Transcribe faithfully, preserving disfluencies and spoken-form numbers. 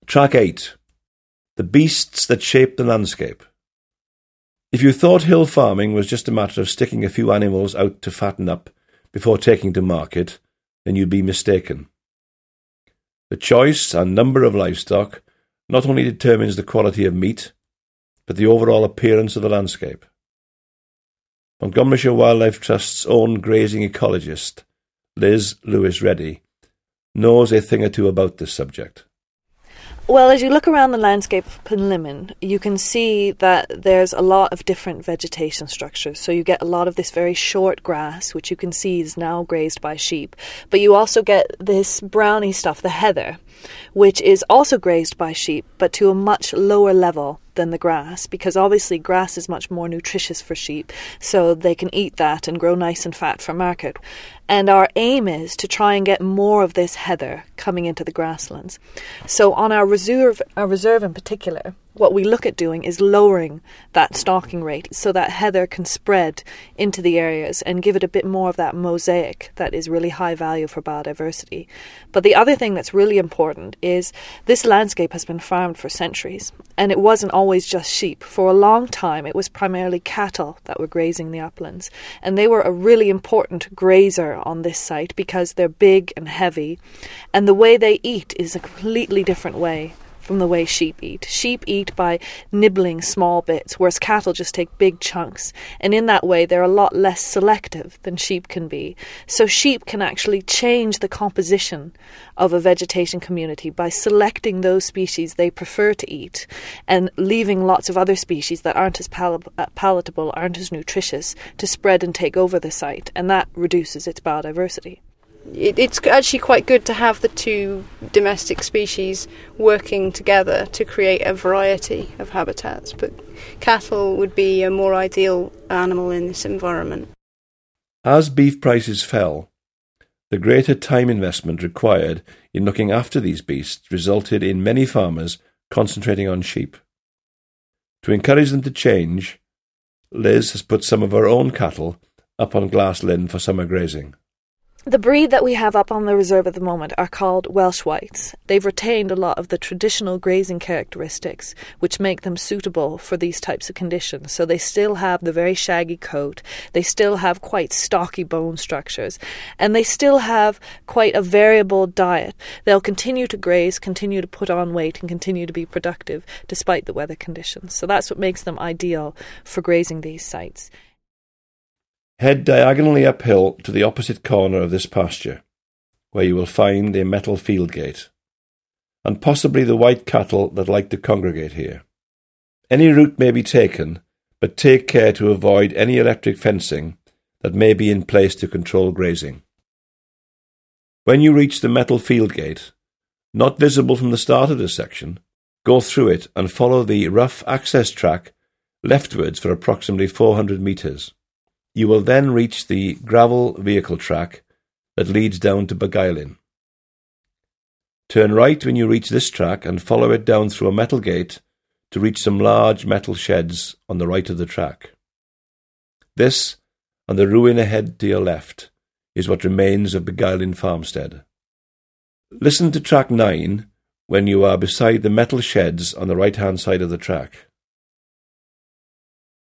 Track eight. The beasts that shape the landscape. If you thought hill farming was just a matter of sticking a few animals out to fatten up before taking to market, then you'd be mistaken. The choice and number of livestock not only determines the quality of meat, but the overall appearance of the landscape. Montgomeryshire Wildlife Trust's own grazing ecologist, Liz Lewis-Reddy, knows a thing or two about this subject. Well, as you look around the landscape of Penlimmon, you can see that there's a lot of different vegetation structures. So you get a lot of this very short grass, which you can see is now grazed by sheep. But you also get this browny stuff, the heather, which is also grazed by sheep, but to a much lower level than the grass, because obviously grass is much more nutritious for sheep, so they can eat that and grow nice and fat for market. And our aim is to try and get more of this heather coming into the grasslands. So on our reserve, our reserve in particular, what we look at doing is lowering that stalking rate so that heather can spread into the areas and give it a bit more of that mosaic that is really high value for biodiversity. But the other thing that's really important is this landscape has been farmed for centuries, and it wasn't always just sheep. For a long time it was primarily cattle that were grazing the uplands, and they were a really important grazer on this site because they're big and heavy, and the way they eat is a completely different way from the way sheep eat. Sheep eat by nibbling small bits, whereas cattle just take big chunks. And in that way, they're a lot less selective than sheep can be. So sheep can actually change the composition of a vegetation community by selecting those species they prefer to eat and leaving lots of other species that aren't as pal- palatable, aren't as nutritious, to spread and take over the site. And that reduces its biodiversity. It's actually quite good to have the two domestic species working together to create a variety of habitats, but cattle would be a more ideal animal in this environment. As beef prices fell, the greater time investment required in looking after these beasts resulted in many farmers concentrating on sheep. To encourage them to change, Liz has put some of her own cattle up on Glass Lynn for summer grazing. The breed that we have up on the reserve at the moment are called Welsh Whites. They've retained a lot of the traditional grazing characteristics which make them suitable for these types of conditions. So they still have the very shaggy coat, they still have quite stocky bone structures, and they still have quite a variable diet. They'll continue to graze, continue to put on weight, and continue to be productive despite the weather conditions. So that's what makes them ideal for grazing these sites. Head diagonally uphill to the opposite corner of this pasture, where you will find a metal field gate, and possibly the white cattle that like to congregate here. Any route may be taken, but take care to avoid any electric fencing that may be in place to control grazing. When you reach the metal field gate, not visible from the start of this section, go through it and follow the rough access track leftwards for approximately four hundred metres. You will then reach the gravel vehicle track that leads down to Beguilin. Turn right when you reach this track and follow it down through a metal gate to reach some large metal sheds on the right of the track. This, and the ruin ahead to your left, is what remains of Beguilin Farmstead. Listen to track nine when you are beside the metal sheds on the right-hand side of the track.